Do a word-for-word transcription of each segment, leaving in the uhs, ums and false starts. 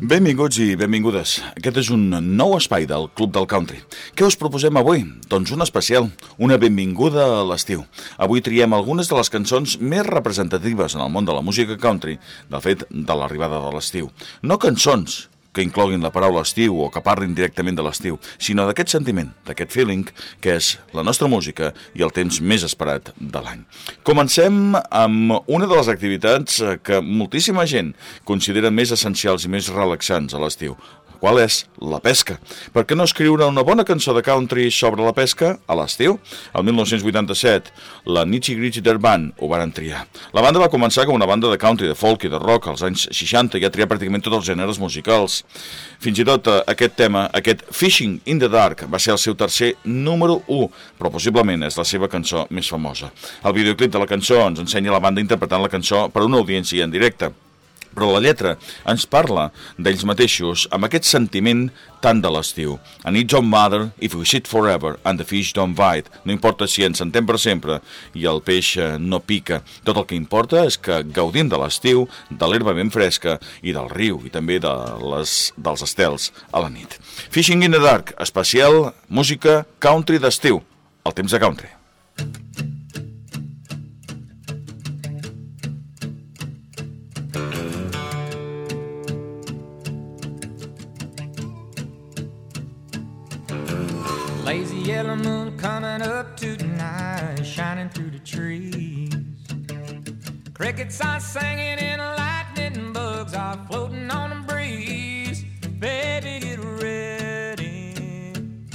Benvinguts i benvingudes. Aquest és un nou espai del Club del Country. Què us proposem avui? Doncs un especial, una benvinguda a l'estiu. Avui triem algunes de les cançons més representatives en el món de la música country, del fet de l'arribada de l'estiu. No cançons que incloguin la paraula estiu o que parlin directament de l'estiu, sinó d'aquest sentiment, d'aquest feeling, que és la nostra música i el temps més esperat de l'any. Comencem amb una de les activitats que moltíssima gent considera més essencials i més relaxants a l'estiu. Qual és? La pesca. Per què no escriure una bona cançó de country sobre la pesca a l'estiu? El mil nou-cents vuitanta-set, la Nitty Gritty Dirt Band ho van triar. La banda va començar com una banda de country, de folk i de rock als anys seixanta i ha triat pràcticament tots els gèneres musicals. Fins i tot aquest tema, aquest Fishing in the Dark, va ser el seu tercer número u, però possiblement és la seva cançó més famosa. El videoclip de la cançó ens ensenya la banda interpretant la cançó per a una audiència en directe. Però la lletra ens parla d'ells mateixos amb aquest sentiment tant de l'estiu. And it don't matter if we sit forever and the fish don't bite. No importa si ens sentem per sempre i el peix no pica. Tot el que importa és que gaudim de l'estiu, de l'herba ben fresca i del riu i també de les, dels estels a la nit. Fishing in the Dark, especial música country d'estiu. El temps de country. Lazy yellow moon coming up tonight, shining through the trees. Crickets are singing and lightning bugs are floating on the breeze. Baby, get ready.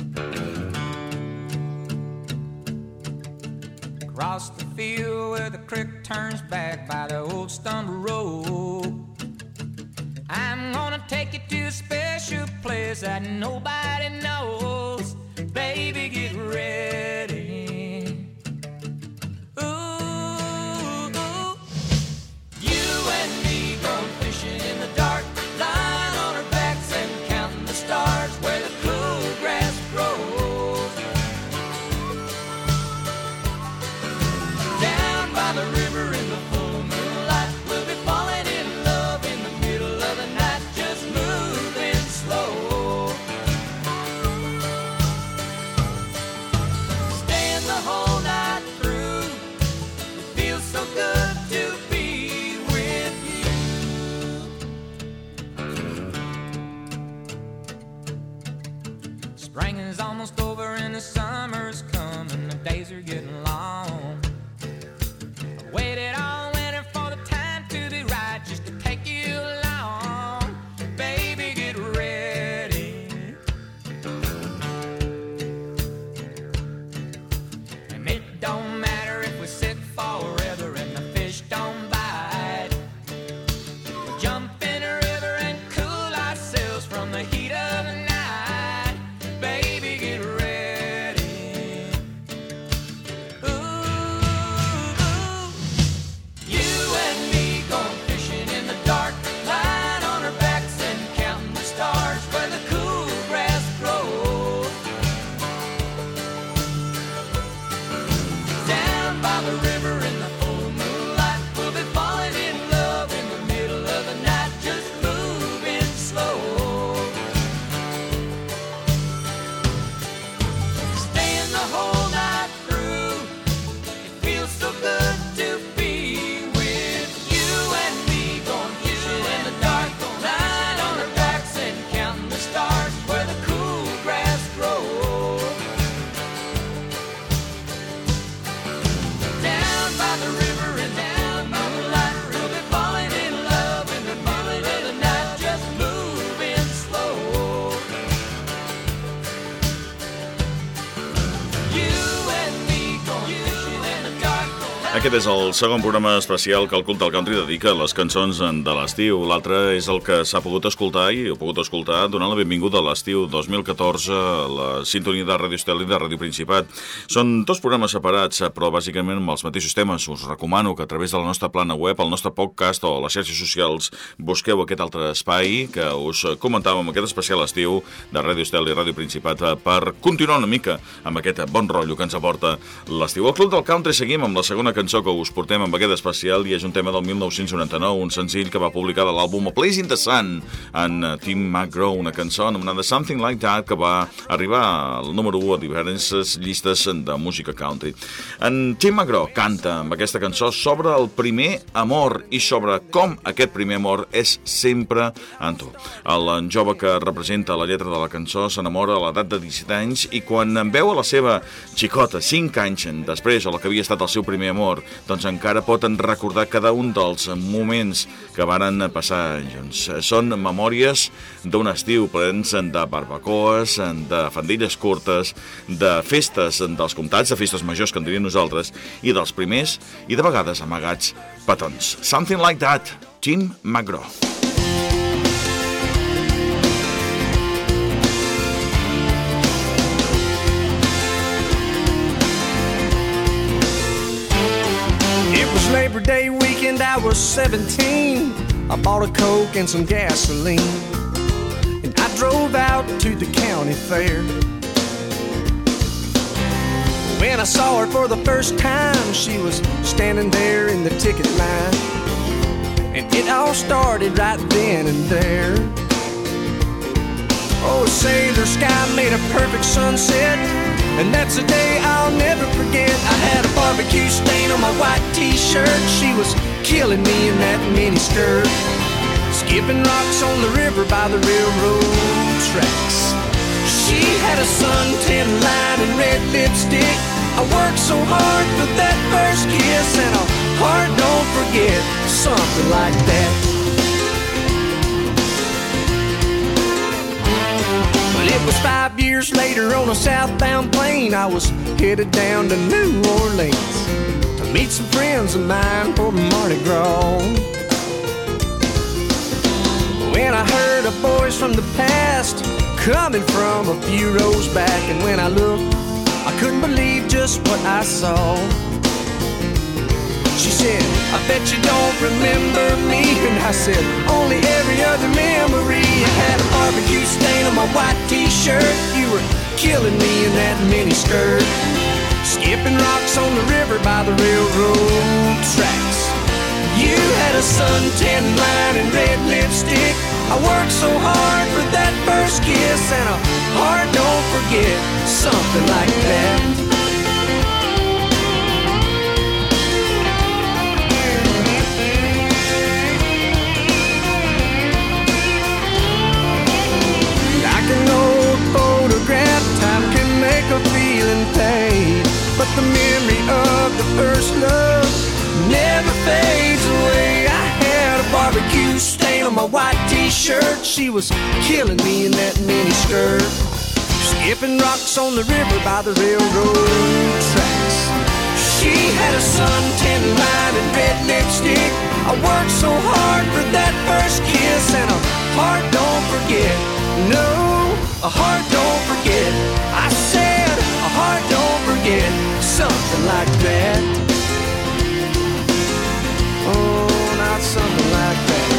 Across the field where the creek turns back by the old stumble road, I'm gonna take you to a special place that nobody knows. Baby, get ready. Ooh, ooh. You and me going fishing in the dark, lying on our backs and counting the stars where the cool grass grows. Down by the river in the full moonlight, we'll be falling in love in the middle of the night, just moving slow. Spring is almost over and the summer's coming, the days are getting long. I've waited all winter for the time to be right, just to take you along. Baby, get ready. And it don't matter if we sit forever and the fish don't bite. We'll jump in the river and cool ourselves from the heat of the night. Aquest és el segon programa especial que el Club del Country dedica a les cançons de l'estiu. L'altre és el que s'ha pogut escoltar i heu pogut escoltar donant la benvinguda a l'estiu dos mil catorze a la sintonia de Ràdio Estel i de Ràdio Principat. Són dos programes separats, però bàsicament amb els mateixos temes. Us recomano que a través de la nostra plana web, el nostre podcast o les xarxes socials busqueu aquest altre espai que us comentàvem, aquest especial estiu de Ràdio Estel i Ràdio Principat, per continuar una mica amb aquest bon rotllo que ens aporta l'estiu. Al Club del Country seguim amb la segona cançó cançó que us portem amb aquest especial i és un tema del mil nou-cents noranta-nou, un senzill que va publicar de l'àlbum A Place in the Sun en Tim McGraw, una cançó anomenada Something Like That que va arribar al número u a diverses llistes de música country. En Tim McGraw canta amb aquesta cançó sobre el primer amor i sobre com aquest primer amor és sempre en tu. El jove que representa la lletra de la cançó s'enamora a l'edat de disset anys i quan en veu a la seva xicota cinc anys després a la que havia estat el seu primer amor, doncs encara pot recordar cada un dels moments que varen passar junts. Són memòries d'un estiu plens de barbacoes, de faldilles curtes, de festes dels comtats, de festes majors que en diríem nosaltres, i dels primers i de vegades amagats petons. Something Like That, Tim McGraw. Labor Day weekend, I was seventeen. I bought a Coke and some gasoline, and I drove out to the county fair. When I saw her for the first time, she was standing there in the ticket line, and it all started right then and there. Oh, a sailor sky made a perfect sunset, and that's a day I'll never forget. I had a barbecue stain on my white t-shirt. She was killing me in that miniskirt, skipping rocks on the river by the railroad tracks. She had a suntan line and red lipstick. I worked so hard for that first kiss, and a heart don't forget, something like that. It was five years later on a southbound plane. I was headed down to New Orleans to meet some friends of mine for Mardi Gras. When I heard a voice from the past coming from a few rows back, and when I looked, I couldn't believe just what I saw. She said, I bet you don't remember me. And I said, only every other memory. I had a barbecue stain on my white t-shirt. You were killing me in that miniskirt, skipping rocks on the river by the railroad tracks. You had a suntan line and red lipstick. I worked so hard for that first kiss, and a heart don't forget, something like that. Time can make a feeling fade, but the memory of the first love never fades away. I had a barbecue stain on my white t-shirt. She was killing me in that miniskirt, skipping rocks on the river by the railroad tracks. She had a suntan line and red lipstick. I worked so hard for that first kiss, and a heart don't forget, no, a heart don't forget. I said, a heart don't forget, something like that. Oh, not something like that.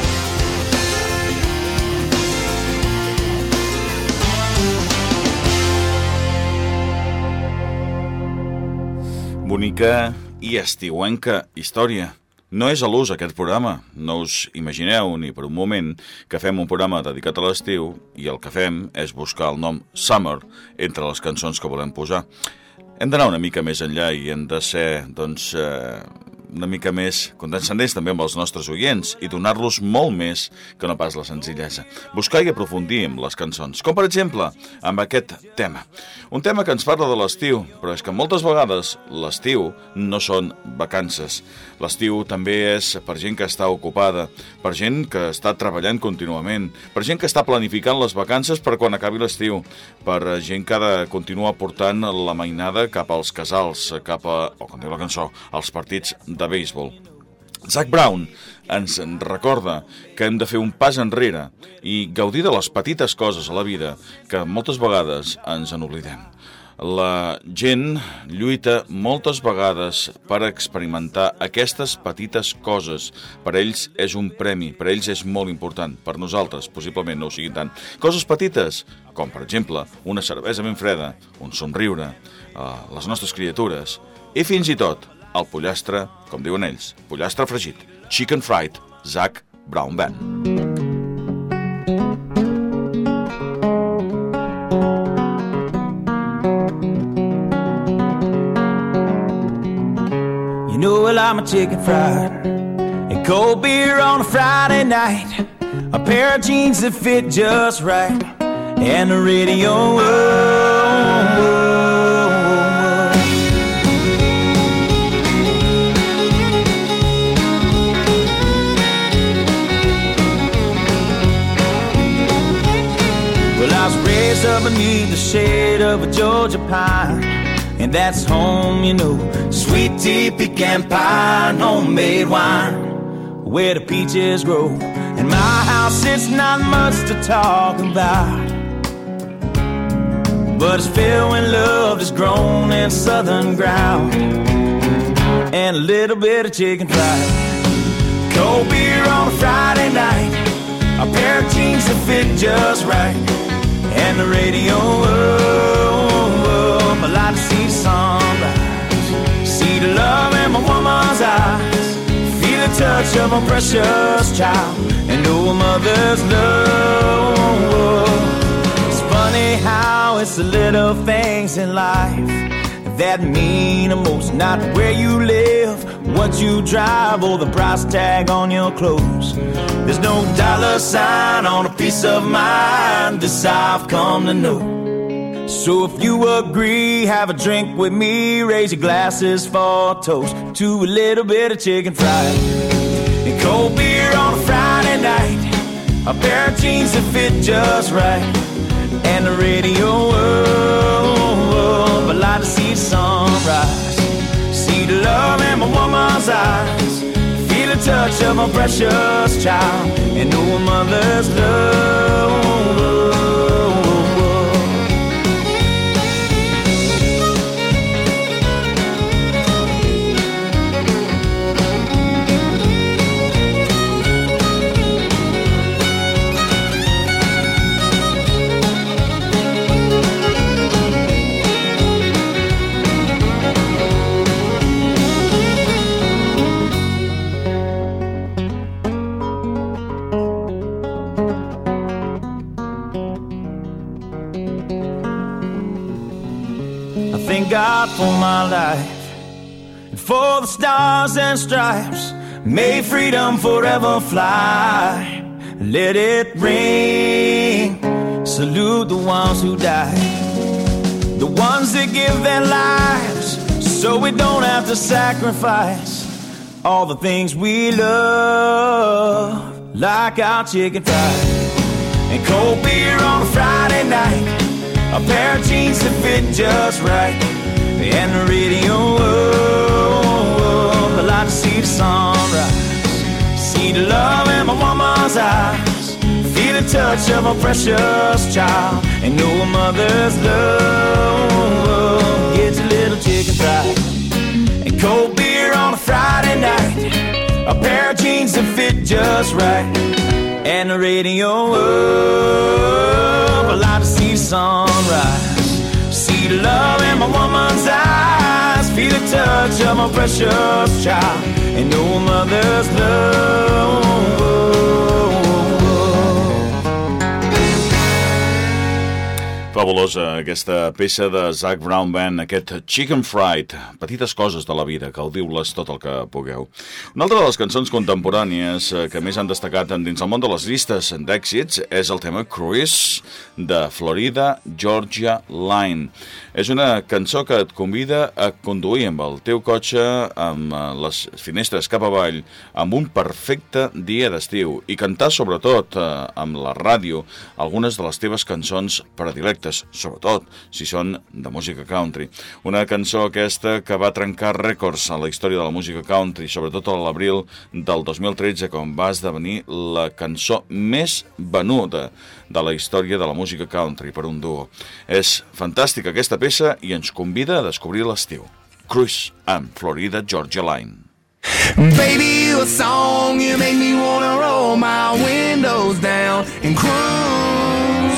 Bonica i estiuenca història. No és a l'ús aquest programa, no us imagineu ni per un moment que fem un programa dedicat a l'estiu i el que fem és buscar el nom Summer entre les cançons que volem posar. Hem d'anar una mica més enllà i hem de ser, doncs, eh, una mica més condescendents també amb els nostres oients i donar-los molt més que no pas la senzillesa. Buscar i aprofundir amb les cançons, com per exemple amb aquest tema. Un tema que ens parla de l'estiu, però és que moltes vegades l'estiu no són vacances. L'estiu també és per gent que està ocupada, per gent que està treballant contínuament, per gent que està planificant les vacances per quan acabi l'estiu, per gent que ha de continuar portant la mainada cap als casals, cap a, o com diu la cançó, als partits de béisbol. Zac Brown ens recorda que hem de fer un pas enrere i gaudir de les petites coses a la vida que moltes vegades ens en oblidem. La gent lluita moltes vegades per experimentar aquestes petites coses. Per ells és un premi, per ells és molt important. Per nosaltres, possiblement no ho sigui tant. Coses petites, com per exemple una cervesa ben freda, un somriure, eh, les nostres criatures i fins i tot el pollastre, com diuen ells, pollastre fregit, Chicken Fried, Zac Brown Band. You know I like my chicken fried and cold beer on a Friday night, a pair of jeans that fit just right, and the radio. Oh, oh, oh. Well, I was raised up beneath the shade of a Georgia pine, and that's home, you know. Sweet tea, pecan pie, and homemade wine, where the peaches grow. In my house, it's not much to talk about, but it's filled with love that's grown in southern ground, and a little bit of chicken fried, cold beer on a Friday night, a pair of jeans that fit just right, and the radio. Oh, I like to see the sunrise, see the love in my woman's eyes, feel the touch of my precious child, and know a mother's love. It's funny how it's the little things in life that mean the most, not where you live, what you drive, or the price tag on your clothes. There's no dollar sign on a piece of mind, this I've come to know. So if you agree, have a drink with me, raise your glasses for a toast to a little bit of chicken fried and cold beer on a Friday night, a pair of jeans that fit just right, and the radio. Oh, I like to see the sunrise, see the love in my woman's eyes, feel the touch of my precious child, and know a mother's love. Thank God for my life and for the stars and stripes. May freedom forever fly. Let it ring. Salute the ones who died, the ones that give their lives so we don't have to sacrifice all the things we love, like our chicken fried and cold beer on a Friday night, a pair of jeans that fit just right, and the radio. Oh, I like to see the sunrise, see the love in my woman's eyes, feel the touch of a precious child, and know a mother's love. Get your little chicken fried and cold beer on a Friday night, a pair of jeans that fit just right, and the radio. Oh, I like to see the sunrise, see the love in my woman's eyes, feel the touch of my precious child, and know a mother's love. Fabulosa aquesta peça de Zac Brown Band, aquest Chicken Fried, petites coses de la vida, gaudiu-les tot el que pugueu. Una altra de les cançons contemporànies que més han destacat dins el món de les llistes d'èxits és el tema Cruise de Florida Georgia Line. És una cançó que et convida a conduir amb el teu cotxe amb les finestres cap avall, amb un perfecte dia d'estiu, i cantar sobretot amb la ràdio algunes de les teves cançons predilectes, sobretot si són de música country. Una cançó aquesta que va trencar rècords a la història de la música country, sobretot a l'abril del dos mil tretze, quan va esdevenir la cançó més venuda de la història de la música country per un duo. És fantàstica aquesta peça i ens convida a descobrir l'estiu. Cruise amb Florida Georgia Line. Baby, you a song, you make me wanna roll my windows down and cruise.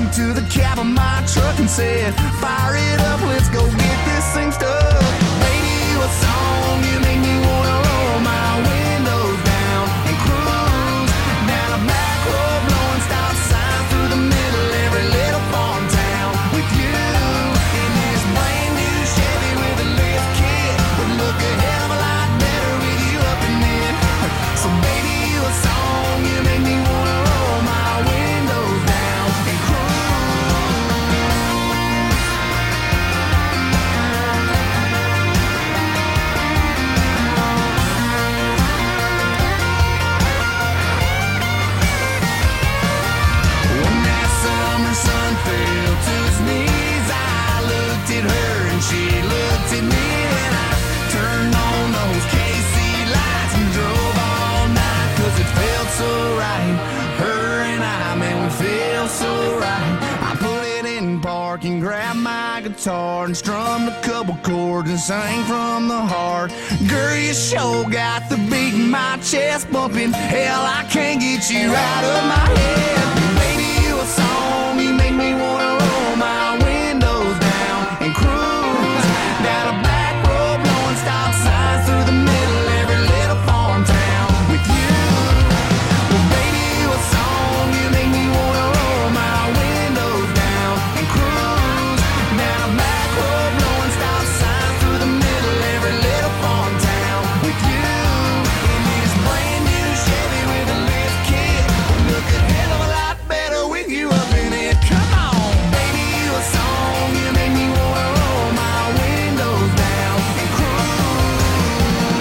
into the cab of my truck and said, fire it up, let's go get this thing stuck. Radio, a song, you make me wanna roll my windows down and cruise down a back road, blowing stop signs through the middle of every little farm town. With you in this brand new Chevy with a lift kit, would look a hell of a lot better with you up in it. So baby, you a song, you make me wanna roll my windows down and sun fell to his knees. I looked at her and she looked at me, and I turned on those K C lights and drove all night, cause it felt so right. Her and I, man, we felt so right. I put it in park and grabbed my guitar and strummed a couple chords and sang from the heart. Girl, you sure got the beat in my chest bumping. Hell, I can't get you out of my head. Baby, you a song, you make me wanna roll my windows down and cruise down a back road, blowing stop signs through the middle of every little farm town. With you, well, baby, you a song, you make me wanna roll my windows down and cruise down a back road, blowing stop signs through the middle of every little farm town. With you in this brand new Chevy with a lift kit, look a hell of a lot better with you up in it. Come on, baby, you a song, you make me wanna roll my windows down and cruise.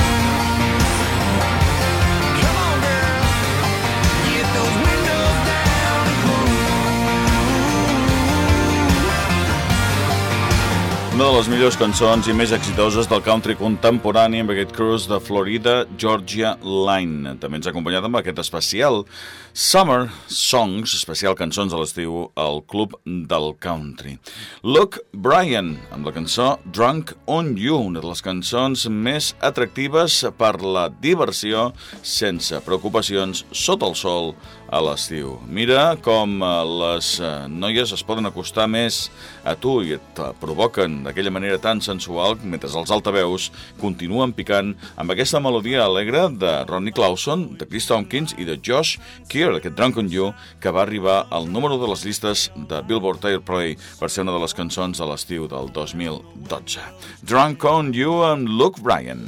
Come on, girl, get those windows down and cruise. Una de les millors cançons i més exitoses del country contemporani amb aquest cruise de Florida Georgia Line. També ens ha acompanyat amb aquest especial Summer Songs, especial cançons a l'estiu al Club del Country. Luke Bryan, amb la cançó Drunk on You, una de les cançons més atractives per la diversió sense preocupacions sota el sol a l'estiu. Mira com les noies es poden acostar més a tu i et provoquen d'aquella manera tan sensual, mentre els altaveus continuen picant amb aquesta melodia alegre de Ronnie Clauson, de Chris Tompkins i de Josh Keir, aquest Drunk on You, que va arribar al número de les llistes de Billboard Airplay per ser una de les cançons de l'estiu del dos mil dotze. Drunk on You amb Luke Bryan.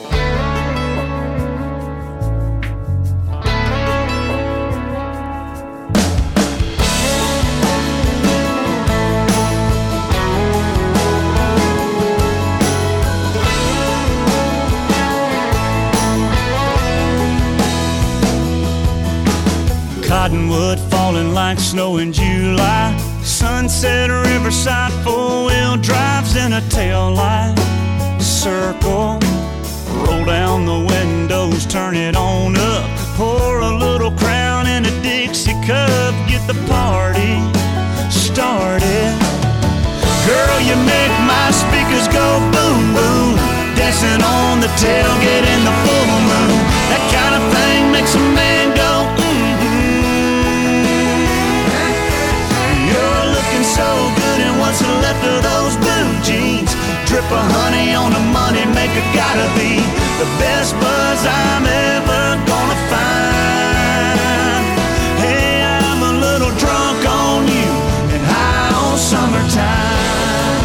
Cottonwood falling like snow in July. Sunset Riverside, four-wheel drives in a tail light. Circle, roll down the windows, turn it on up. Pour a little Crown in a Dixie cup. Get the party started. Girl, you make my speakers go boom, boom. Dancing on the tailgate in the full moon. That kind of thing makes a man go so good, and what's left of those blue jeans? Drip of honey on the money maker, gotta be the best buzz I'm ever gonna find. Hey, I'm a little drunk on you and high on summertime.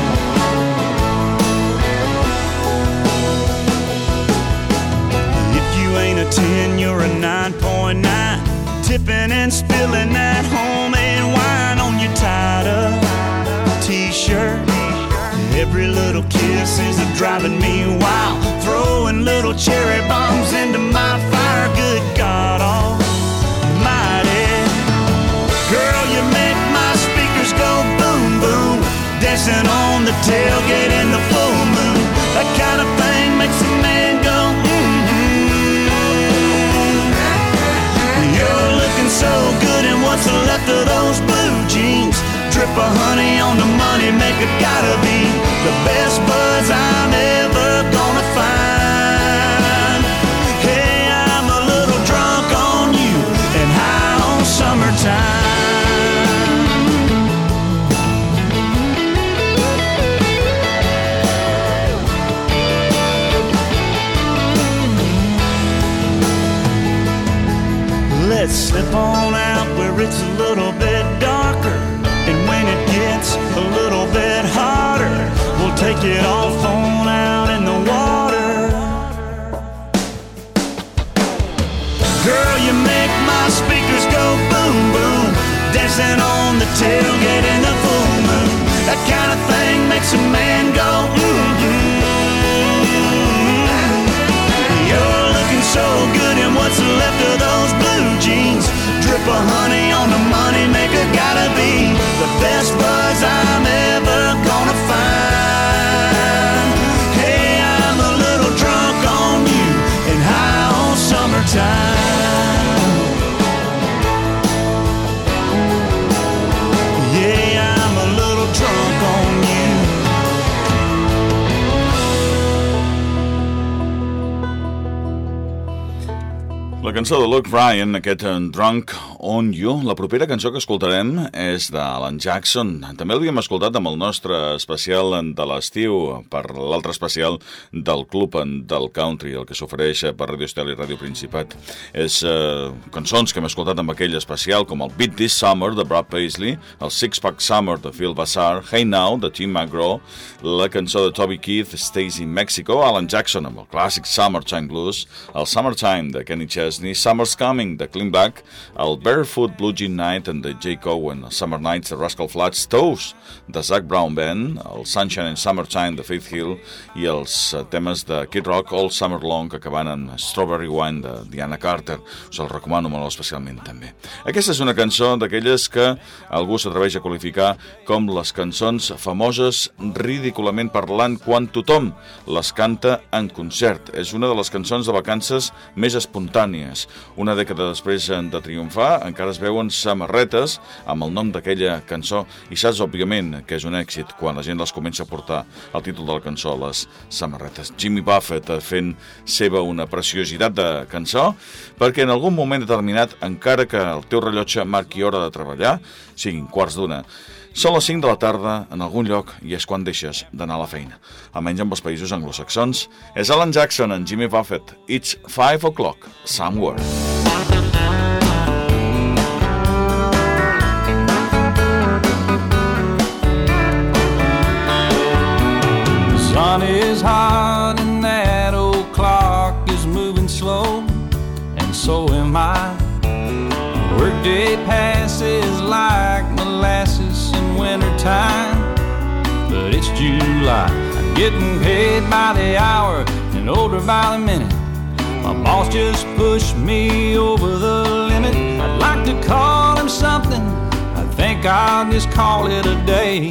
If you ain't a ten, you're a nine point nine. Tipping and spilling that homemade wine on your tied-up t-shirt. Every little kiss is driving me wild. Throwing little cherry bombs into my fire. Good God almighty. Girl, you make my speakers go boom, boom. Dancing on the tailgate in the full moon. That kind of thing makes a man go so good, and what's left of those blue jeans? Drip of honey on the money maker, gotta be the best buzz I'm ever gonna find. Hey, I'm a little drunk on you and high on summertime. get all thrown out in the water. Girl, you make my speakers go boom, boom, dancing on the tailgate in the full moon. That kind of thing makes a man go, mm-hmm. You're looking so good in what's left of those blue jeans. Drip of honey on the money maker, gotta be the best buzz I'm ever gonna find. Hey, I'm a little drunk on you and high on summertime. Yeah, I'm a little drunk on you. La cançó de Luke Bryan, aquest Drunk on You. La propera cançó que escoltarem és d'Alan Jackson. També l'havíem escoltat amb el nostre especial de l'estiu, per l'altre especial del Club del Country, el que s'ofereix per Radio Estel i Radio Principat. És eh, cançons que hem escoltat amb aquell especial, com el Beat This Summer, de Brad Paisley, el Six Pack Summer, de Phil Bassar, Hey Now, de Tim McGraw, la cançó de Toby Keith, Stays in Mexico, Alan Jackson amb el clàssic Summertime Blues, el Summertime, de Kenny Chesney, Summer's Coming, de Clint Black, el Barefoot Blue Jean Night, de Jake Owen, el Summer Nights, de Rascal Flatts, Toes, de Zac Brown Band, el Sunshine and Summertime, de Faith Hill, i els temes de Kid Rock, All Summer Long, que acaben en Strawberry Wine, de Diana Carter. Us el recomano molt especialment, també. Aquesta és una cançó d'aquelles que algú s'atreveix a qualificar com les cançons famoses ridículament parlant quan tothom les canta en concert. És una de les cançons de vacances més espontànies. Una dècada després de triomfar, encara es veuen samarretes amb el nom d'aquella cançó i saps, òbviament, que és un èxit quan la gent les comença a portar el títol de la cançó a les samarretes. Jimmy Buffett fent seva una preciositat de cançó, perquè en algun moment determinat, encara que el teu rellotge marqui hora de treballar, siguin quarts d'una, són les cinc de la tarda en algun lloc i és quan deixes d'anar a la feina. Almenys amb els països anglosaxons. És Alan Jackson and Jimmy Buffett. It's five o'clock somewhere. The sun is hot and that old clock is moving slow, and so am I. Workday passes like molasses in wintertime, but it's July. I'm getting paid by the hour and older by the minute. My boss just pushed me over the limit. I'd like to call him something, I think I'll just call it a day.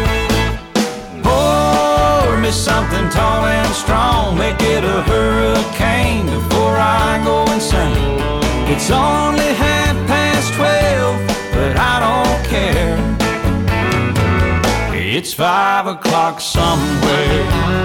Pour me something tall and strong, make it a hurricane before I go insane. It's only half past twelve, but I don't care. It's five o'clock somewhere.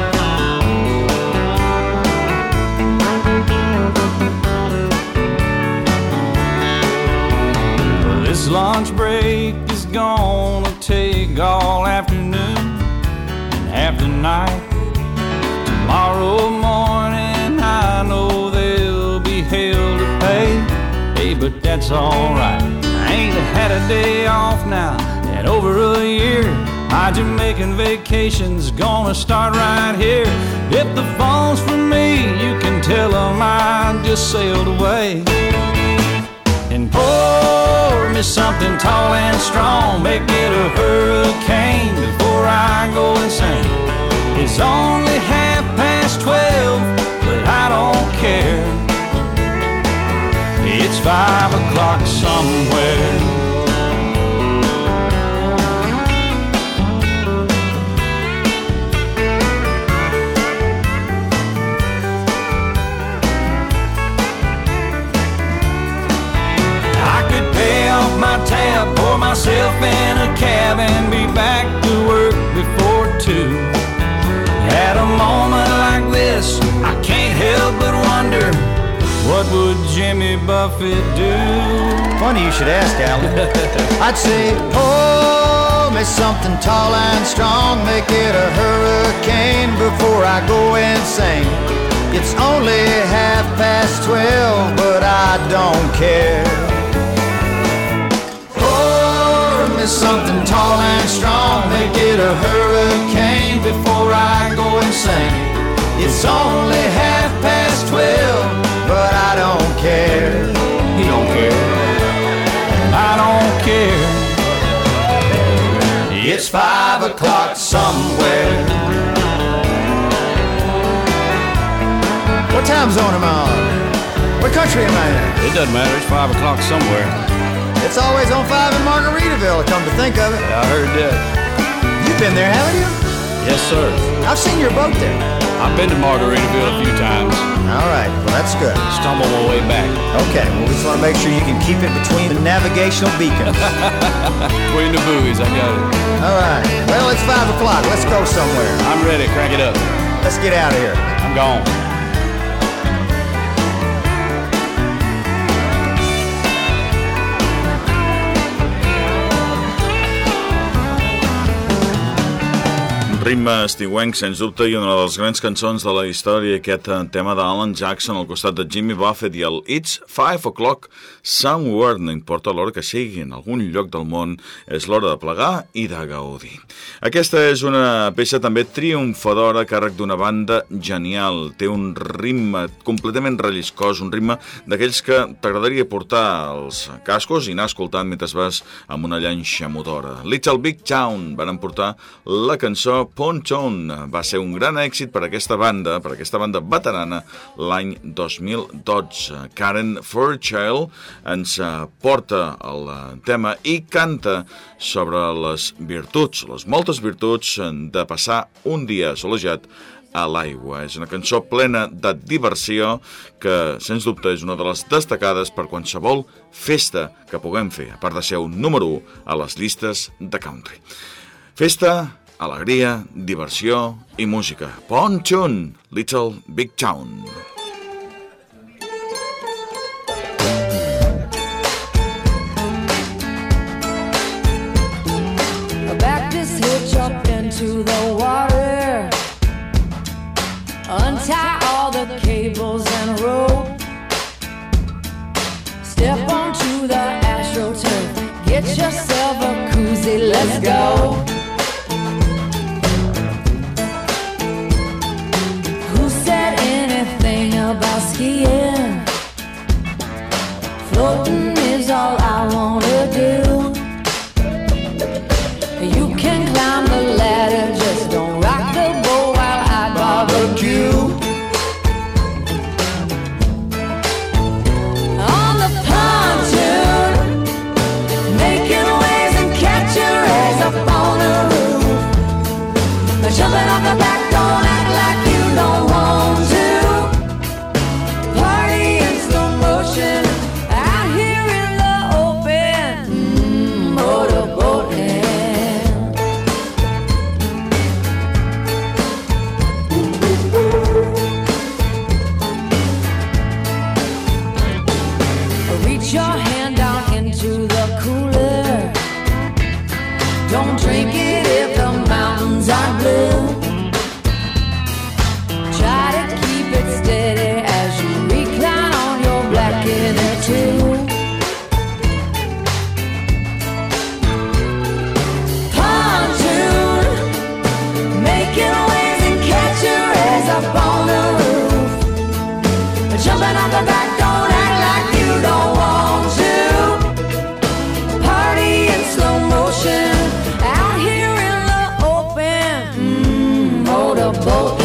Well, this lunch break is gonna take all afternoon and half the night. Tomorrow morning I know there'll be hell to pay. Hey, but that's alright. I ain't had a day off now in over a year. My Jamaican vacation's gonna start right here. If the phone's for me, you can tell them I just sailed away. And pour me something tall and strong, make it a hurricane before I go insane. It's only half past twelve, but I don't care. It's five o'clock somewhere. I could pay off my tab, pour myself in a cab, and be back to work before two. At a moment like this, I can't help but wonder, what would Jimmy Buffett do? Funny you should ask, Alan. I'd say, pour me something tall and strong, make it a hurricane before I go insane. It's only half past twelve, but I don't care. Pour me me something tall and strong, make it a hurricane before I go insane. It's only half past twelve, but I don't care. He don't care. I don't care. It's five o'clock somewhere. What time zone am I on? What country am I in? It doesn't matter. It's five o'clock somewhere. It's always on five in Margaritaville, come to think of it. I heard that. You've been there, haven't you? Yes, sir. I've seen your boat there. I've been to Margaritaville a few times. All right, well, that's good. Stumble my way back. Okay, well, we just want to make sure you can keep it between the navigational beacons. Between the buoys, I got it. All right, well, it's five o'clock. Let's go somewhere. I'm ready. Crank it up. Let's get out of here. I'm gone. Ritme estiuenc, sens dubte, i una de les grans cançons de la història, aquest tema d'Alan Jackson al costat de Jimmy Buffett i el It's Five O'Clock Somewhere. No importa l'hora que sigui, en algun lloc del món és l'hora de plegar i de gaudir. Aquesta és una peça també triomfadora a càrrec d'una banda genial. Té un ritme completament relliscós, un ritme d'aquells que t'agradaria portar els cascos i anar escoltant mentre vas amb una llanxa motora. Little Big Town van portar la cançó Pontoon. Va ser un gran èxit per aquesta banda, per aquesta banda veterana, l'any dos mil dotze. Karen Fairchild ens porta el tema i canta sobre les virtuts, les moltes virtuts de passar un dia solejat a l'aigua. És una cançó plena de diversió que, sens dubte, és una de les destacades per qualsevol festa que puguem fer, a part de ser un número u a les llistes de country. Festa, alegria, diversió i música. Pontoon, Little Big Town. Back this hitch up into the water, untie all the cables and rope, step onto the AstroTurf, get yourself a koozie, let's go. Who said anything about skiing? Floating is all I wanna do. You can climb the ladder, just don't rock the boat while I barbecue. On the pontoon, making waves and catching rays up on the roof. Jumping off the back, don't act like you don't want to. Party in slow motion, out here in the open, mm, motorboating. Reach your hand down into the cooler. Don't drink it if the mountains are blue. Try to keep it steady as you recline on your blanket there too. Pontoon, making waves and catching rays up on the roof. Jumping off the back, don't act like you don't want to. Party in slow motion, out here in the open, mm, motorboating.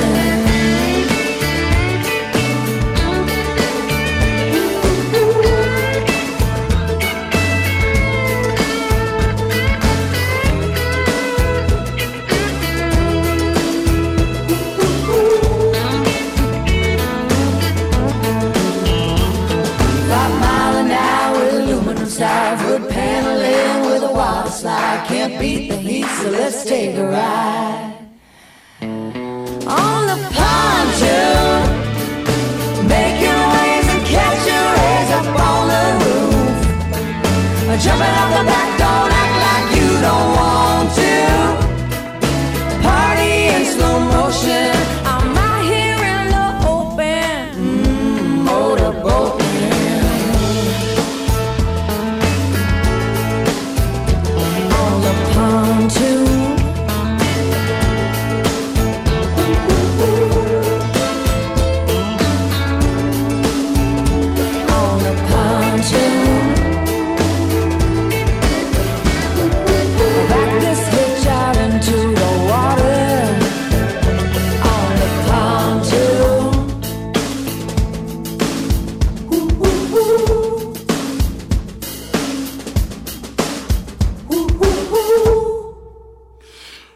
Five mile an hour, aluminum side, wood paneling with a water slide. Can't beat the heat, so let's take a ride. On the pontoon, making waves and catching rays up on the roof. Jumping off the back, don't act like you don't want to. Party in slow motion, I'm out here in the open, mm, motorboating.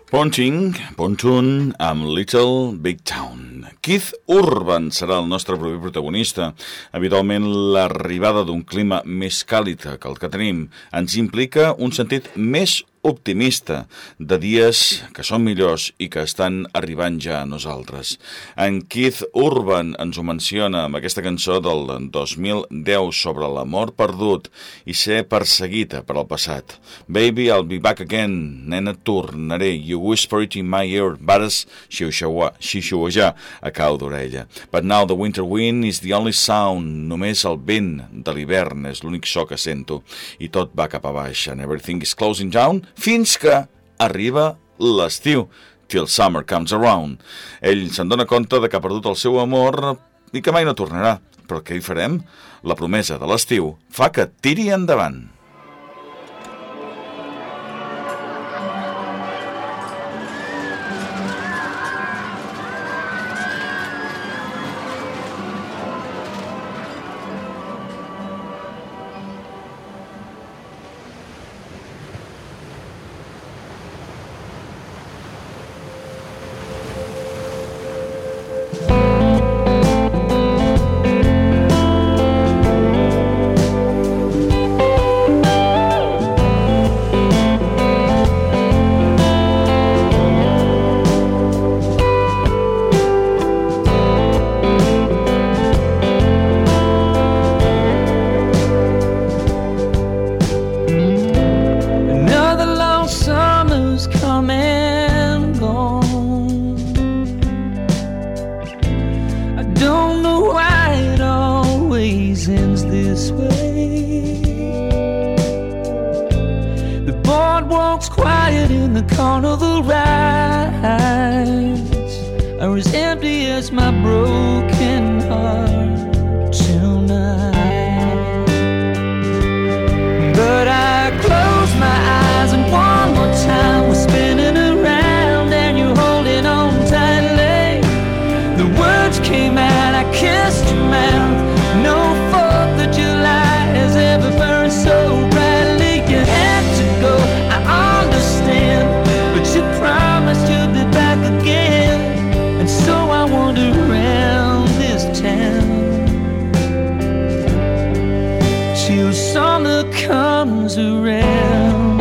Ponting, Pontun amb Little Big Town. Keith Urban serà el nostre proper protagonista. Habitualment l'arribada d'un clima més càlid que el que tenim ens implica un sentit més optimista de dies que són millors i que estan arribant ja a nosaltres. En Keith Urban ens ho menciona amb aquesta cançó del dos mil deu sobre l'amor perdut i ser perseguida per al passat. Baby, I'll be back again. Nena, tornaré. You whisper it in my ear. Vares xiuxiuejar a cau d'orella. But now the winter wind is the only sound. Només el vent de l'hivern és l'únic so que sento. I tot va cap a baix. And everything is closing down. Fins que arriba l'estiu, till summer comes around. Ell se'n dona compte de que ha perdut el seu amor i que mai no tornarà. Però què hi farem? La promesa de l'estiu fa que tiri endavant. Carnival rides are as empty as my broken heart tonight. But I close my eyes and one more time we're spinning around and you're holding on tightly. The words came out, I kissed your mouth. No Fourth of July has ever burned so brightly. You had to go, I understand, but you promised you'd be back again. And so I wander around this town till summer comes around.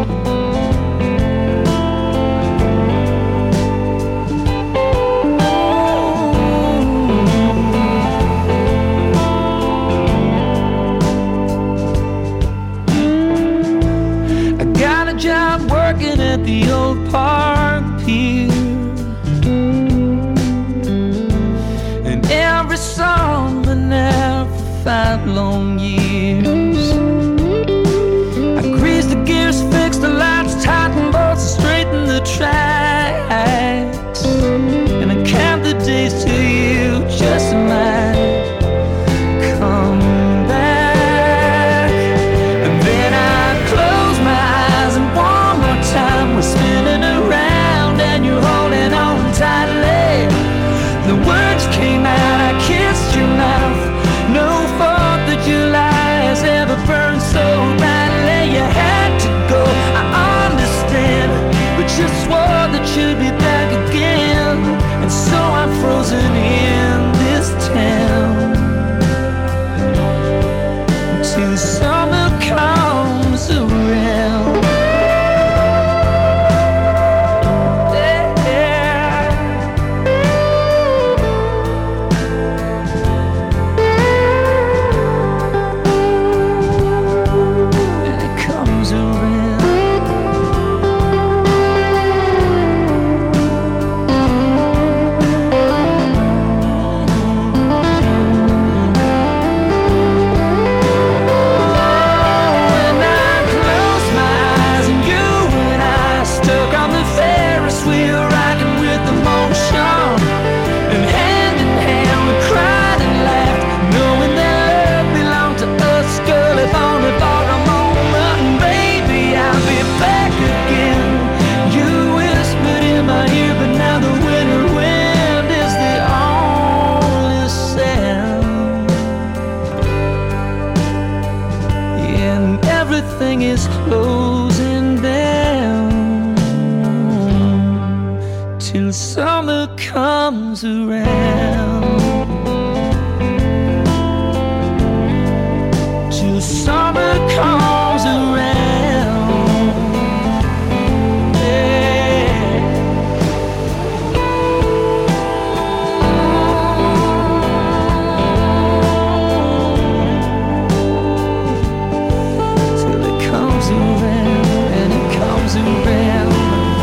Job working at the old park pier, and every summer now for five long years I grease the gears, fix the lights, tighten bolts, straighten the tracks, and I count the days till you just might come back. And then I close my eyes and one more time we're spinning around and you're holding on tightly. The words came out, I kissed your mouth. No Fourth of July comes around, till summer comes around, yeah. Till it comes around and it comes around.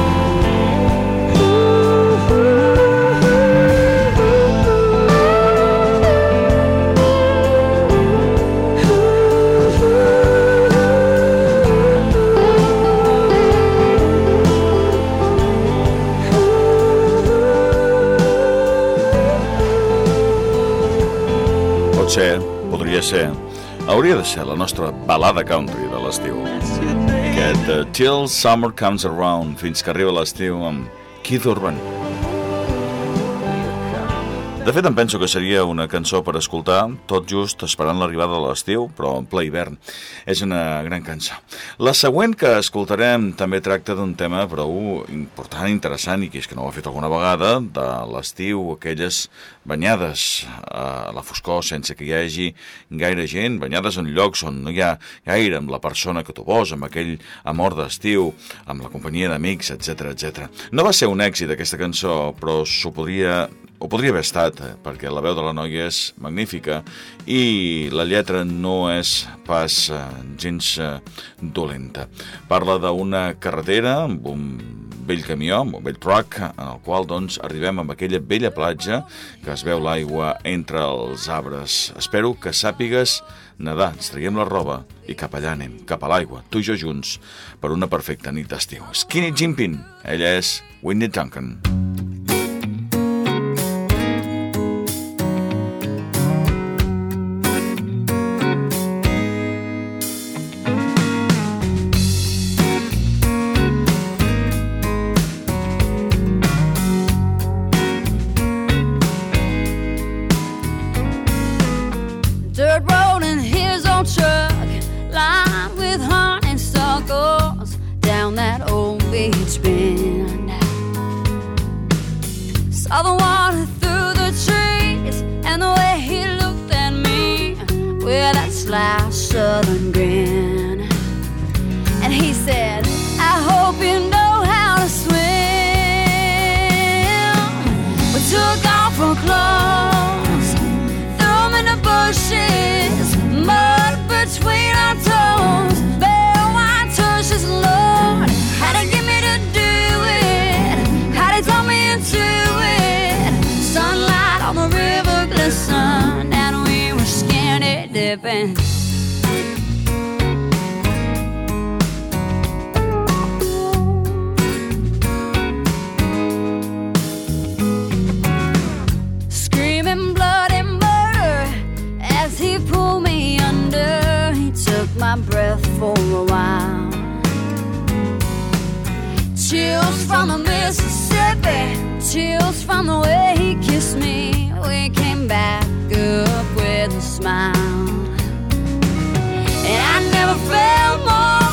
Ser, podria ser, hauria de ser la nostra balada country de l'estiu. Aquest uh, Till Summer Comes Around, fins que arriba l'estiu, amb Keith Urban. De fet, em penso que seria una cançó per escoltar, tot just esperant l'arribada de l'estiu, però en ple hivern. És una gran cançó. La següent que escoltarem també tracta d'un tema prou important, interessant, i que és que no ho ha fet alguna vegada, de l'estiu, aquelles banyades a la foscor sense que hi hagi gaire gent, banyades en llocs on no hi ha gaire, amb la persona que tu vols, amb aquell amor d'estiu, amb la companyia d'amics, etcètera, etcètera. No va ser un èxit aquesta cançó, però s'ho podria... Ho podria haver estat, eh, perquè la veu de la noia és magnífica i la lletra no és pas eh, gens eh, dolenta. Parla d'una carretera amb un vell camió, amb un vell truck, en el qual doncs, arribem amb aquella vella platja que es veu l'aigua entre els arbres. Espero que sàpigues nedar, ens traiem la roba i cap allà anem, cap a l'aigua, tu i jo junts, per una perfecta nit d'estiu. Skinny Jimpin, ella és Wendy Duncan. Dirt road in his old truck, lined with honeysuckles down that old beach bend. Saw the water through the trees and the way he looked at me with that sly southern grin. And he said, I hope you know how to swim. We took off our clothes, threw them in the bushes, mud between our toes, bare white tushes, Lord, how'd he get me to do it? How'd he talk me into it? Sunlight on the river glistened and we were skinny dipping. Screaming bloody murder as he pulled me under. He took my breath for a while. Chills from the Mississippi, chills from the way he kissed me. We came back up with a smile, and I never felt more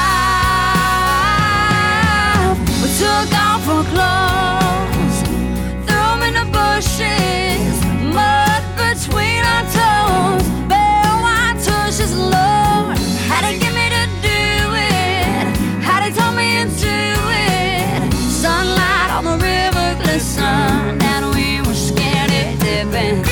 alive. We took off our clothes, threw them in the bushes, mud between our toes, bare white tushes, Lord, how'd he get me to do it? How'd he talk me into it? Sunlight on the river glistened and we were skinny dipping.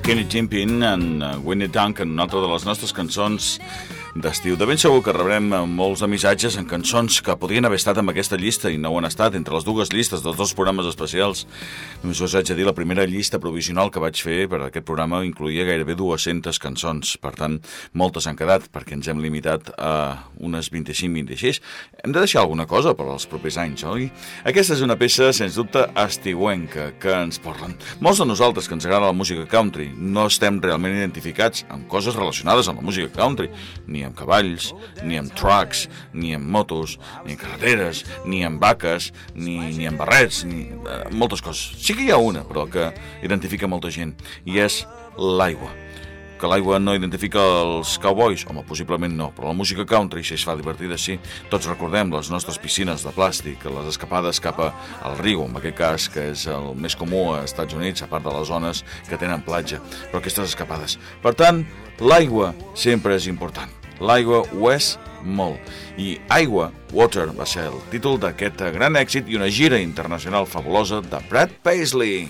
Skinny Dipping en Winnie Duncan, una altra de les nostres cançons d'estiu. De ben segur que rebrem molts de missatges en cançons que podrien haver estat en aquesta llista i no ho han estat, entre les dues llistes dels dos programes especials. Només us haig de dir, la primera llista provisional que vaig fer per aquest programa incloïa gairebé dues-centes cançons. Per tant, moltes han quedat, perquè ens hem limitat a unes vint-i-cinc vint-i-sis. Hem de deixar alguna cosa per als propers anys, oi? Aquesta és una peça, sens dubte, estiuenca, que ens parlen. Molts de nosaltres que ens agrada la música country no estem realment identificats amb coses relacionades amb la música country, ni amb cavalls, ni amb trucks, ni amb motos, ni amb carreteres, ni amb vaques, ni, ni amb barrets, ni eh, moltes coses. Sí que hi ha una, però que identifica molta gent, i és l'aigua. Que l'aigua no identifica els cowboys? Home, possiblement no, però la música country, si es fa divertida, sí. Tots recordem les nostres piscines de plàstic, les escapades cap al riu, en aquest cas, que és el més comú als Estats Units, a part de les zones que tenen platja, però aquestes escapades. Per tant, l'aigua sempre és important. L'aigua ho és molt. I Aigua, Water, va ser el títol d'aquest gran èxit i una gira internacional fabulosa de Brad Paisley.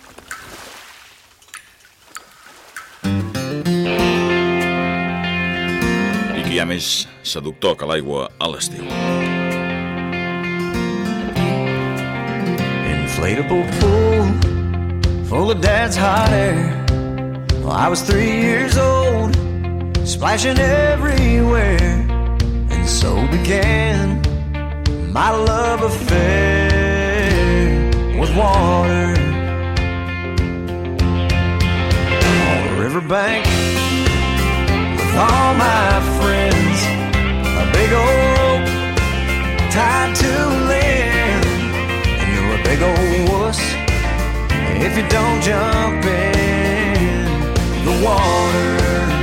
I qui hi ha més seductor que l'aigua a l'estiu. Inflatable pool full of dad's hot air. Well, I was three years old, splashing everywhere, and so began my love affair with water. On the riverbank with all my friends, a big old rope tied to land, and you're a big old wuss if you don't jump in the water.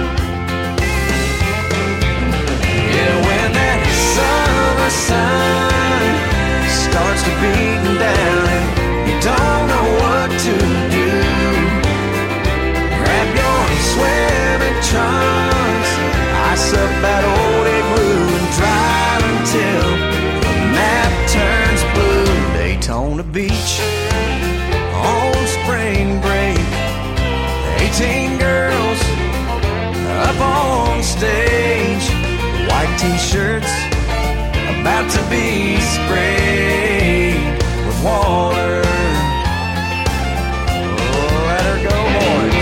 Yeah, when that summer sun starts to beating down and you don't know what to do, grab your swimming trunks, ice up that old igloo, and drive until the map turns blue. Daytona Beach on spring break, eighteen girls up on stage, white t-shirts about to be sprayed with water. Oh, let her go, boys.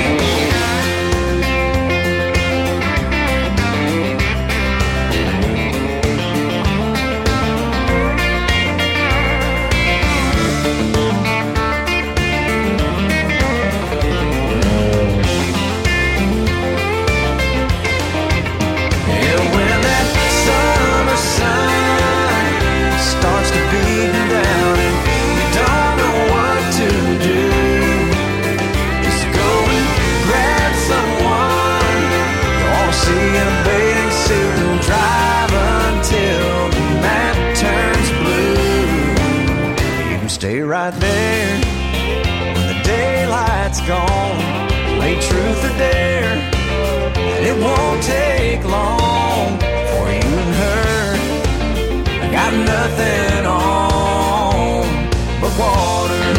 Stay right there when the daylight's gone. Play truth or dare, and it won't take long for you and her. I got nothing on but water.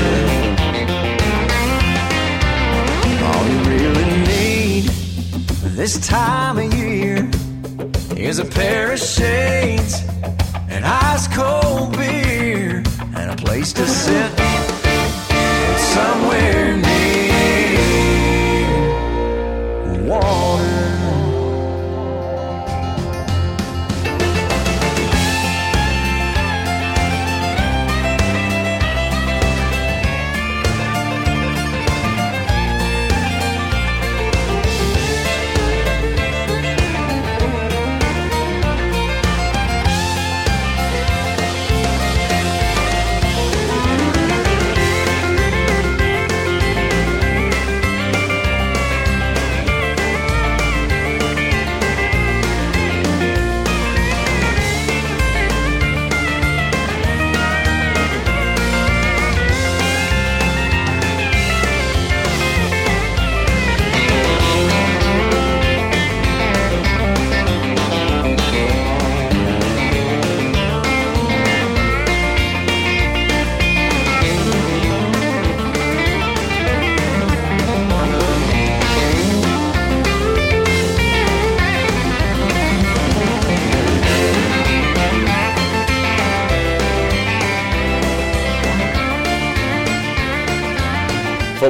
All you really need this time of year is a pair of shades, an ice cold beer, and a place to sit somewhere near water.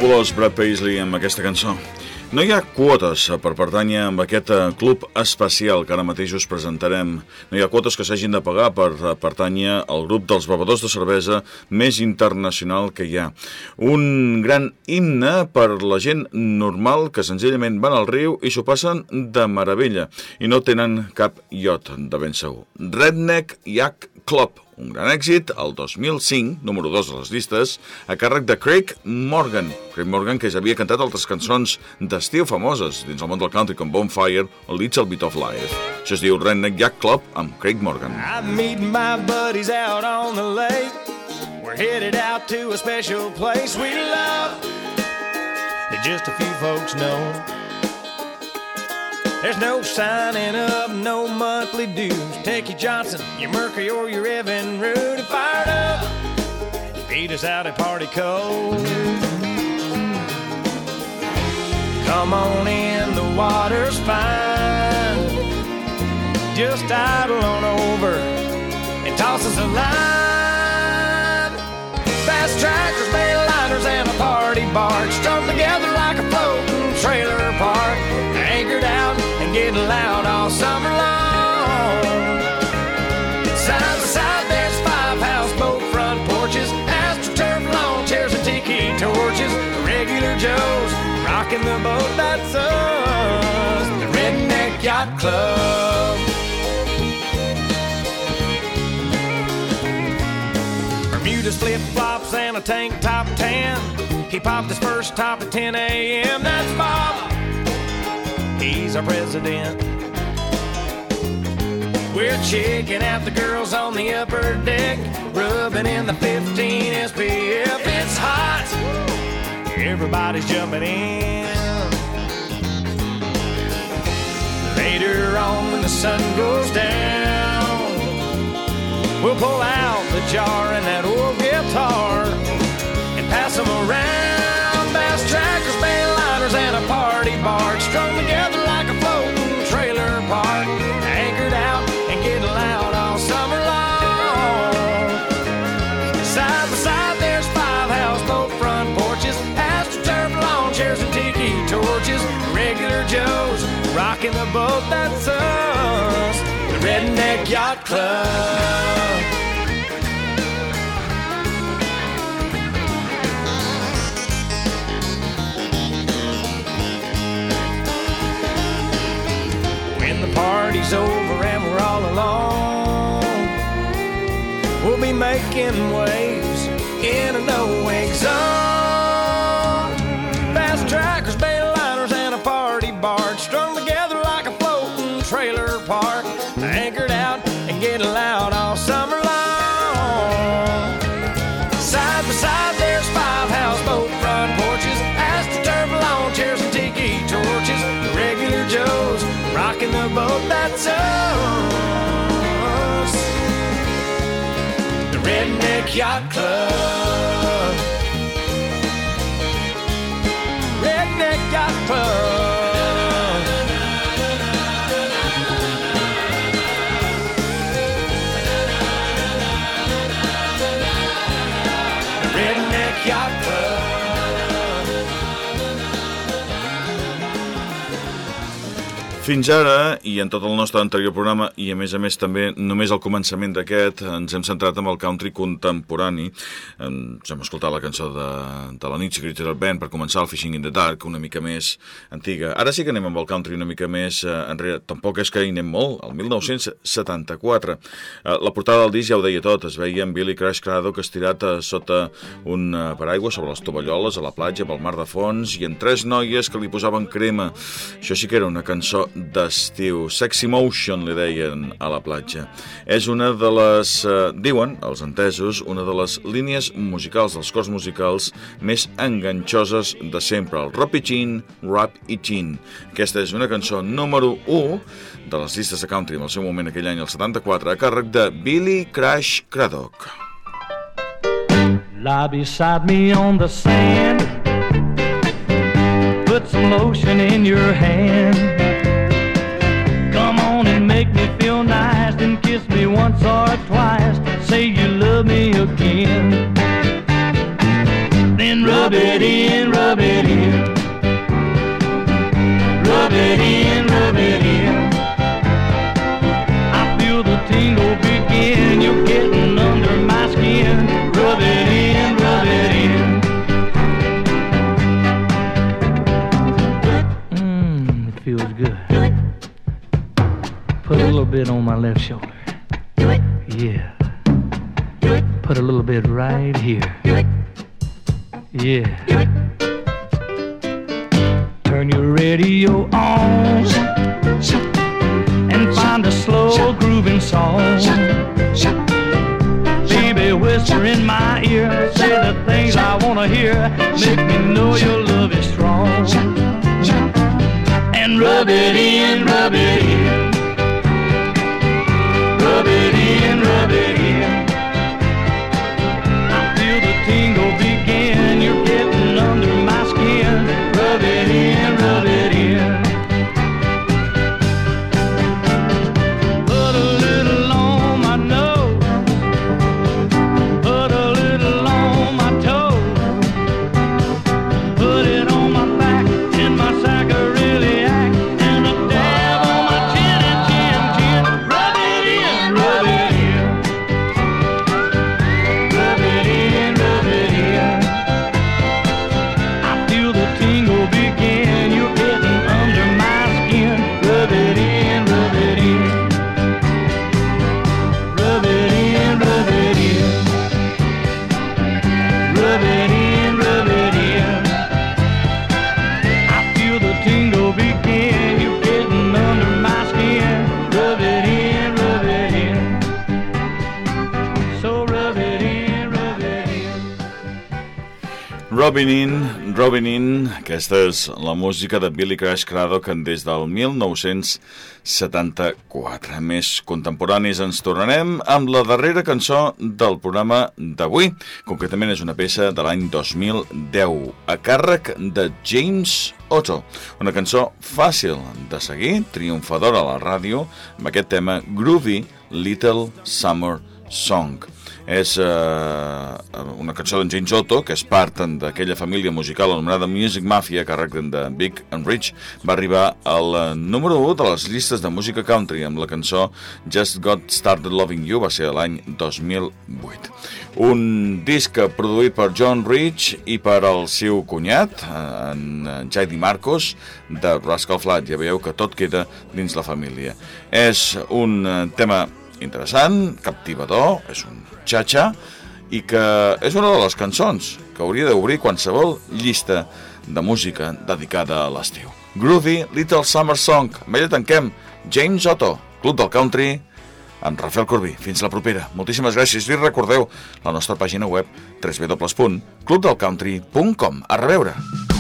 fabulós Brad Paisley amb aquesta cançó. No hi ha quotes per pertànyer amb aquest club especial que ara mateix us presentarem. No hi ha quotes que s'hagin de pagar per pertànyer al grup dels bevedors de cervesa més internacional que hi ha. Un gran himne per la gent normal que senzillament van al riu i s'ho passen de meravella i no tenen cap iot, de ben segur. Redneck Yacht Club, un gran èxit, el dos mil cinc, número dos de les llistes, a càrrec de Craig Morgan. Craig Morgan, que ja havia cantat altres cançons d'estiu famoses dins el món del country, com Bonfire o Little Bit of Life. Això es diu Redneck Yacht Club amb Craig Morgan. I'm meeting my buddies out on the lake. We're headed out to a special place we love that just a few folks know. There's no signing up, no monthly dues. Take your Johnson, your Mercury, or your Evan Root and fired up. Beat us out at Party Cove. Come on in, the water's fine. Just idle on over and toss us a line. Fast trackers, bayliners, and a party barge strung together like a floating trailer park. Anchored out and getting loud all summer long. Side by side there's five houseboat front porches, AstroTurf lawn chairs and tiki torches. Regular Joes rocking the boat, that's us, the Redneck Yacht Club. Bermuda's flip-flops and a tank top tan. He popped his first top at ten a.m. That's Bob, he's our president. We're checking out the girls on the upper deck, rubbing in the fifteen S P F. It's hot, everybody's jumping in. Later on when the sun goes down, we'll pull out the jar and that old guitar and pass them around. Bass trackers, bayliners, and a party barge strung together like a floating trailer park. Anchored out and getting loud all summer long. Side by side there's five houseboat front porches, AstroTurf lawn chairs and tiki torches. Regular Joes rocking the boat, that's us, the Redneck Yacht Club. Party's over and we're all alone, we'll be making waves in a no-wake zone. Fast trackers, bayliners, and a party barge strung together like a floating trailer park. Anchored out and getting loud all summer long. Side by side there's five houseboat front porches, AstroTurf lawn chairs and tiki torches. Regular Joes rocking the boat, that's us, the Redneck Yacht Club. Redneck Yacht Club. The Redneck Yacht Club. Fins ara, i en tot el nostre anterior programa, i a més a més també només al començament d'aquest, ens hem centrat en el country contemporani. Ens hem escoltat la cançó de, de la Nitty Gritty Band per començar, el Fishing in the Dark, una mica més antiga. Ara sí que anem amb el country una mica més eh, enrere. Tampoc és que hi anem molt, el mil nou-cents setanta-quatre. Eh, la portada del disc ja ho deia tot, es veia en Billy Crash Craddock estirat eh, sota un eh, paraigua sobre les tovalloles a la platja, pel mar de fons, i en tres noies que li posaven crema. Això sí que era una cançó d'estiu. Sexy Motion li deien a la platja. És una de les, eh, diuen els entesos, una de les línies musicals, dels cors musicals més enganxoses de sempre, el Rap i Chin, Rap i Chin. Aquesta és una cançó número u de les llistes de country en el seu moment aquell any, el setanta-quatre, a càrrec de Billy Crash Craddock. Lie beside me on the sand, put some lotion in your hand. Come on and make me feel nice, and kiss me once or twice. Say you love me again. Then rub it in, rub rub it in, rub it in. I feel the tingle begin, you're getting under my skin. Rub it in, rub it in. Mmm, it feels good. Put a little bit on my left shoulder. Yeah. Put a little bit right here. Yeah. Turn your radio on and find a slow grooving song. Baby, whisper in my ear, say the things I wanna hear. Make me know your love is strong. And rub it in, rub it in. Rub it in, rub it in. I feel the tingle begin, you're getting under my skin. Rub it in, rub it in. Put a little on my nose, put a little on my toe, put it on my back, in my sack I really act, and a dab on my chin and chin, chin. Rub it in, rub it in. Rub it in, rub it in. I feel the tingle begin, you're getting under my skin. Rub it in, rub it in. Rub it in, rub it in. Rub it in, rub it in. I feel the tingle begin, you're getting under my skin. Rub it in, rub it in. So rub it in, rub it in. Robin In, Robin In, aquesta és la música de Billy Crash Craddock des del mil nou-cents setanta-quatre. Més contemporanis ens tornarem amb la darrera cançó del programa d'avui. Concretament és una peça de l'any dos mil deu, a càrrec de James Otto. Una cançó fàcil de seguir, triomfadora a la ràdio, amb aquest tema Groovy Little Summer Song. És eh, una cançó d'en James Otto, que és part d'aquella família musical anomenada Music Mafia, a càrrec de Big and Rich. Va arribar al número u de les llistes de música country amb la cançó Just Got Started Loving You, va ser l'any dos mil vuit. Un disc produït per John Rich i per el seu cunyat, en J D Marcos, de Rascal Flatts. Ja veieu que tot queda dins la família. És un tema interessant, captivador, és un cha-cha, i que és una de les cançons que hauria d'obrir qualsevol llista de música dedicada a l'estiu. Groovy Little Summer Song. Amb ella tanquem James Otto, Club del Country, amb Rafael Corbí. Fins la propera. Moltíssimes gràcies. I recordeu la nostra pàgina web w w w punt club del country punt com. A reveure.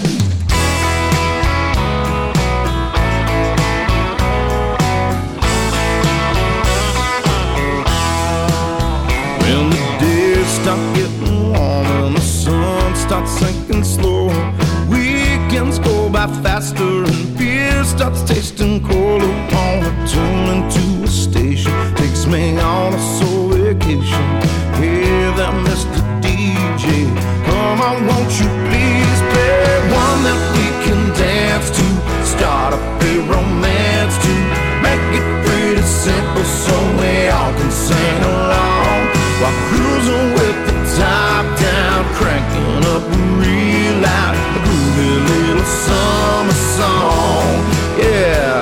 When the days start getting warm and the sun starts sinking slow, weekends go by faster and beer starts tasting colder. Wanna tune into a station, takes me on a soul vacation. Hey there, Mister D J, come on, won't you please play one that we can dance to, start up a romance to, make it pretty simple so we all can sing along. While cruising with the top down, cranking up real loud, a groovy little summer song, yeah.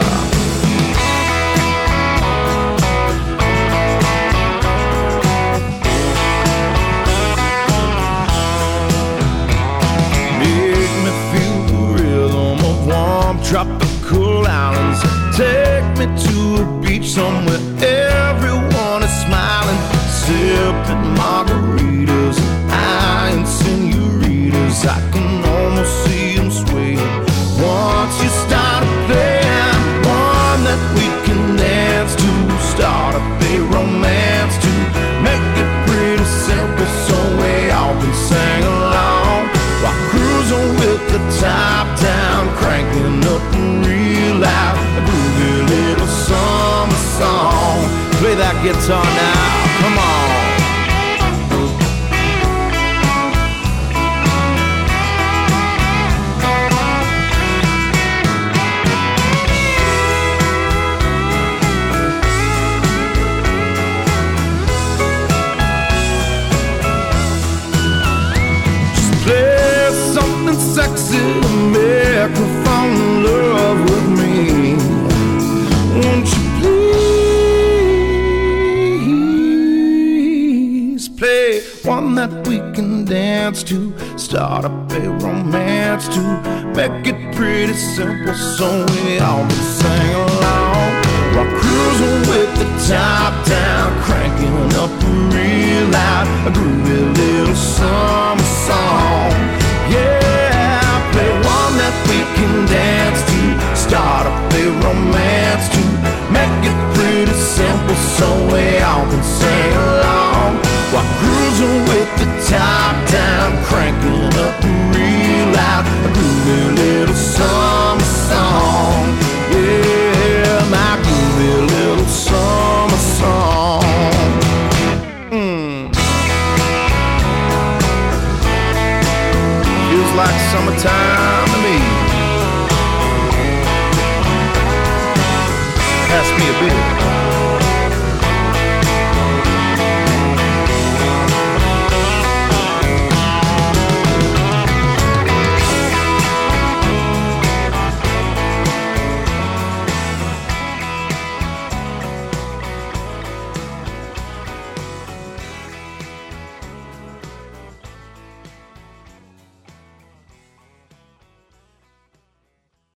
Make me feel the rhythm of warm tropical islands. Take me to a beach somewhere everyone is smiling, sipping margaritas, eyeing senoritas. I can almost see them swaying once you start playing one that we can dance to, start up a romance to, make it pretty simple so we all can sing along. While cruising with the top down, cranking up real loud, a groovy little summer song. Play that guitar now, come on. that we can dance to, start up a romance to, make it pretty simple so we all can sing along. While cruising with the top down, cranking up real loud, a groovy little summer song. Yeah, play one that we can dance to, start up a romance to, make it pretty simple so we all can sing along. While cruising with the top down, cranking up real loud, a groovy little summer song. Yeah, my groovy little summer song. Mm. Feels like summertime to me. Pass me a beer.